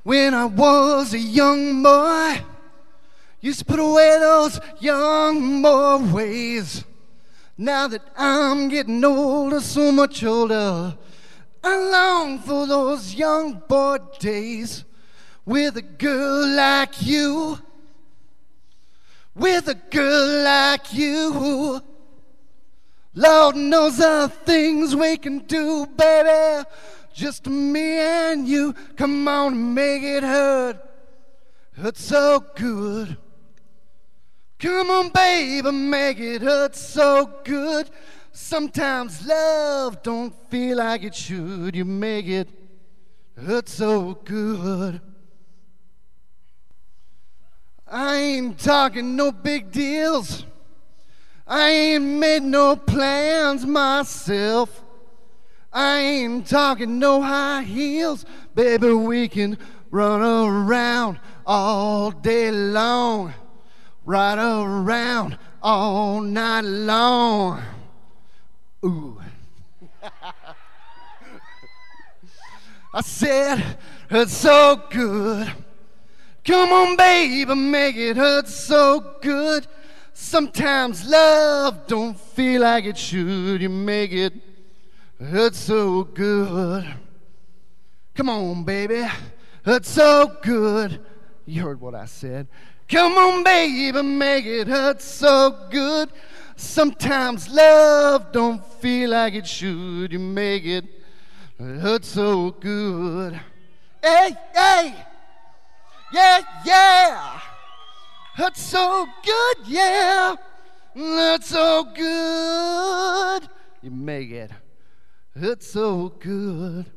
When I was a young boy, used to put away those young boy ways. Now that I'm getting older, so much older, I long for those young boy days with a girl like you, with a girl like you. Lord knows the things we can do, baby, just me and you. Come on and make it hurt so good. Come on, baby, make it hurt so good. Sometimes love don't feel like it should. You make it hurt so good. I ain't talking no big deals. I ain't made no plans myself. I ain't talking no high heels. Baby, we can run around all day long, ride around all night long. Ooh. I said, it's so good. Come on, baby, make it hurt so good. Sometimes love don't feel like it should. You make it hurt so good. Come on, baby, hurt so good. You heard what I said. Come on, baby, make it hurt so good. Sometimes love don't feel like it should. You make it hurt so good. Hey, hey, yeah, yeah. Hurt so good, yeah. Hurt so good. You make it hurt so good.